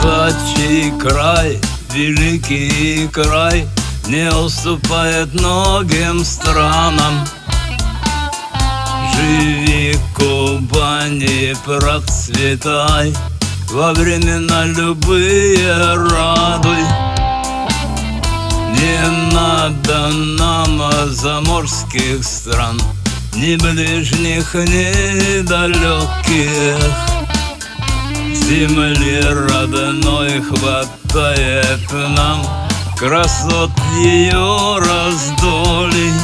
Казачий край, великий край, не уступает многим странам. Живи, Кубани, процветай, во времена любые радуй. Не надо нам заморских стран, ни ближних, ни далеких. Земли родной хватает нам, красот ее раздолей.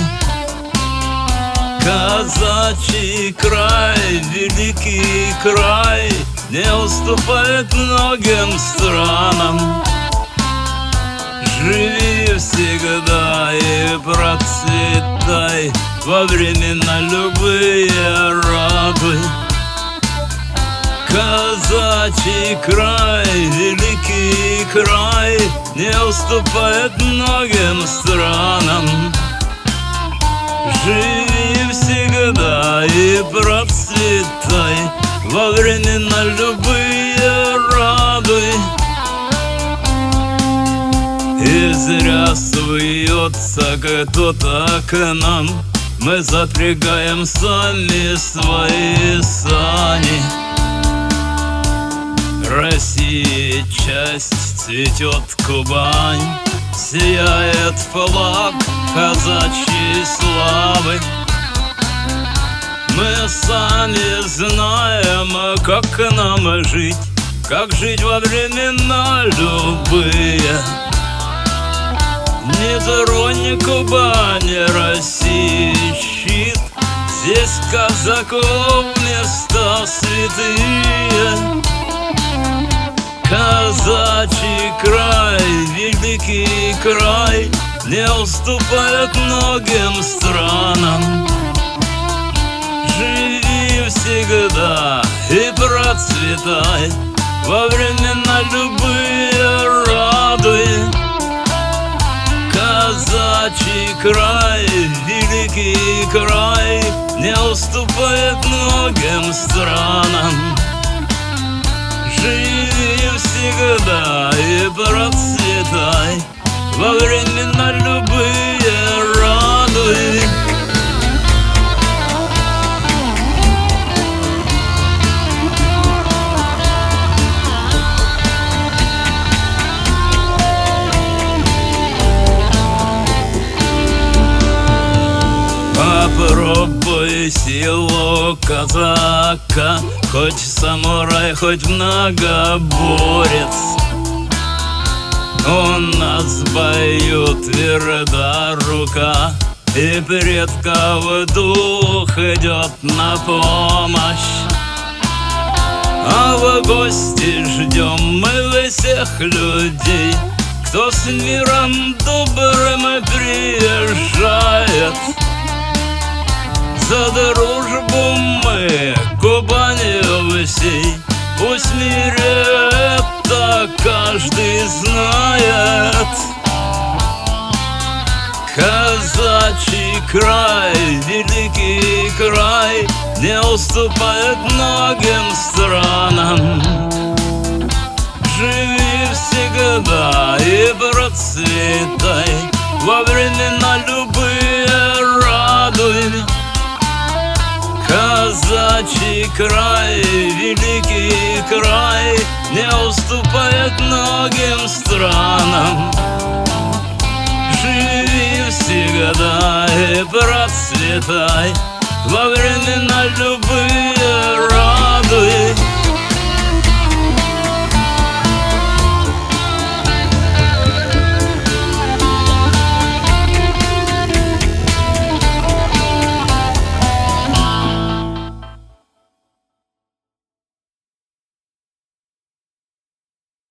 Казачий край, великий край, не уступает многим странам. Живи всегда и процветай, во времена любые радуй. Казачий край, великий край, не уступает многим странам. Живи всегда и процветай, во времена любые радуй. И зря суется кто-то к нам, мы запрягаем сами свои сани. России часть, цветет Кубань, сияет флаг казачьей славы. Мы сами знаем, как нам жить, как жить во времена любые. Не тронь Кубани, России щит, здесь казаков места святые. Казачий край, великий край, не уступает многим странам. Живи всегда и процветай, во времена любые радуй. Казачий край, великий край, не уступает многим странам. Живи всегда и процветай, во времена любые радуй. Попробуй силу казака, хоть самурай, хоть многоборец. У нас в бою тверда рука, и предков дух идет на помощь. А в гости ждем мы всех людей, кто с миром добрым приезжает. За дружбу мы, Кубани всей, пусть в мире это каждый знает. Казачий край, великий край, не уступает многим странам. Живи всегда и процветай, во времена любые радуй. Казачий край, великий край, не уступает многим странам. Живи всегда и процветай, во времена любые